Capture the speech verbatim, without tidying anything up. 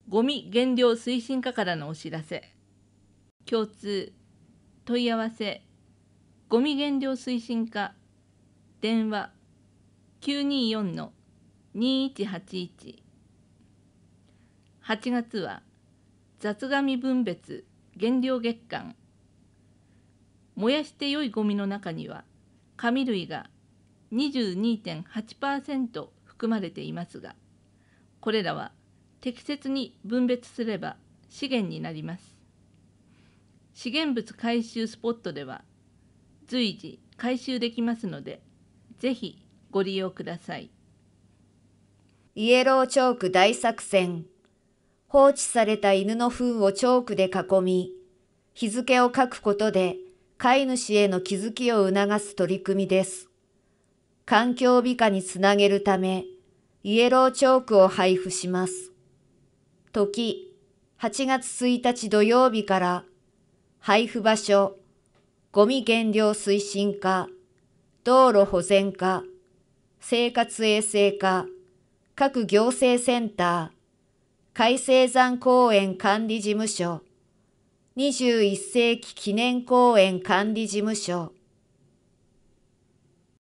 ゴミ減量推進課からのお知らせ。共通、問い合わせ、ゴミ減量推進課、電話 きゅうにーよんのにいちはちいち。はちがつは雑紙分別減量月間。燃やして良いゴミの中には紙類が にじゅうにてんはちパーセント 含まれていますが、これらは適切に分別すれば資源になります。資源物回収スポットでは随時回収できますので、ぜひご利用ください。 イエローチョーク大作戦。放置された犬の糞をチョークで囲み、日付を書くことで飼い主への気づきを促す取り組みです。環境美化につなげるため、イエローチョークを配布します。時、はちがつついたち土曜日から、配布場所、ゴミ減量推進課、道路保全課、生活衛生課、各行政センター、海生山公園管理事務所、にじゅういっせいき記念公園管理事務所、